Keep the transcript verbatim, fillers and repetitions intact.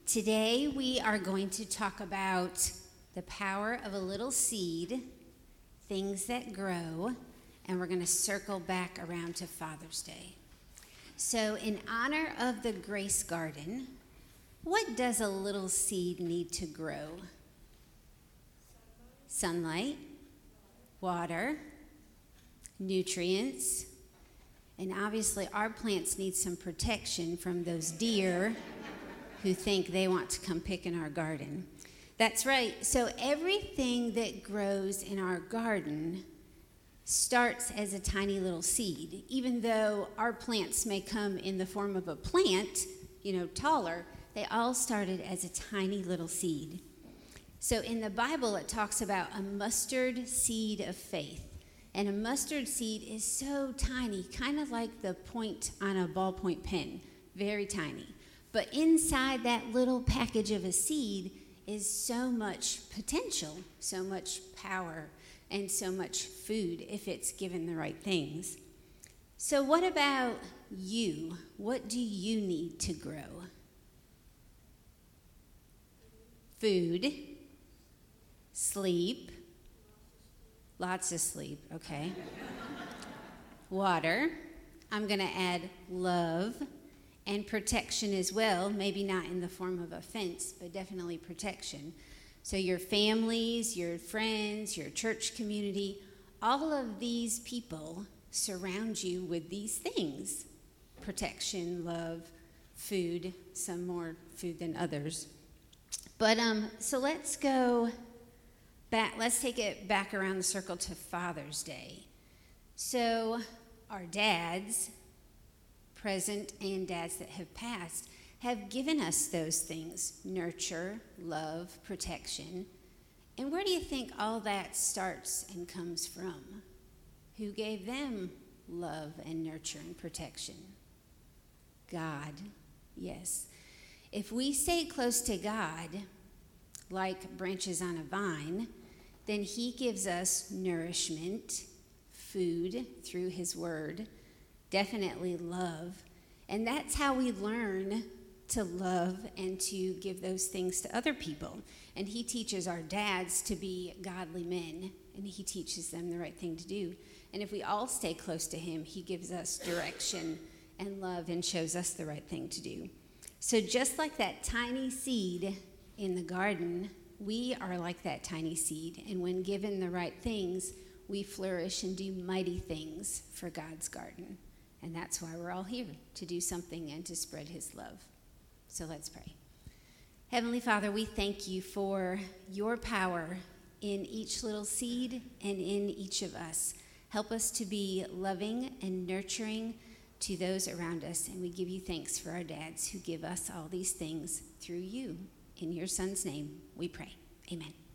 Today we are going to talk about the power of a little seed, things that grow, and we're going to circle back around to Father's Day. So in honor of the Grace Garden, what does a little seed need to grow? Sunlight, water, nutrients, and obviously our plants need some protection from those deer who think they want to come pick in our garden. That's right. So everything that grows in our garden starts as a tiny little seed. Even though our plants may come in the form of a plant, you know, taller, they all started as a tiny little seed. So in the Bible, it talks about a mustard seed of faith. And a mustard seed is so tiny, kind of like the point on a ballpoint pen, very tiny. But inside that little package of a seed is so much potential, so much power, and so much food if it's given the right things. So what about you? What do you need to grow? Food, sleep, lots of sleep, okay. Water, I'm going to add love, and protection as well, maybe not in the form of a fence, but definitely protection. So your families, your friends, your church community, all of these people surround you with these things. Protection, love, food, some more food than others. But um, so let's go back, let's take it back around the circle to Father's Day. So our dads, present and dads that have passed, have given us those things: nurture, love, protection. And where do you think all that starts and comes from? Who gave them love and nurture and protection? God, yes. If we stay close to God, like branches on a vine, then he gives us nourishment, food through his word, definitely love. And that's how we learn to love and to give those things to other people. And he teaches our dads to be godly men, and he teaches them the right thing to do. And if we all stay close to him, he gives us direction and love and shows us the right thing to do. So just like that tiny seed in the garden, we are like that tiny seed. And when given the right things, we flourish and do mighty things for God's garden. And that's why we're all here, to do something and to spread his love. So let's pray. Heavenly Father, we thank you for your power in each little seed and in each of us. Help us to be loving and nurturing to those around us. And we give you thanks for our dads who give us all these things through you. In your Son's name, we pray. Amen.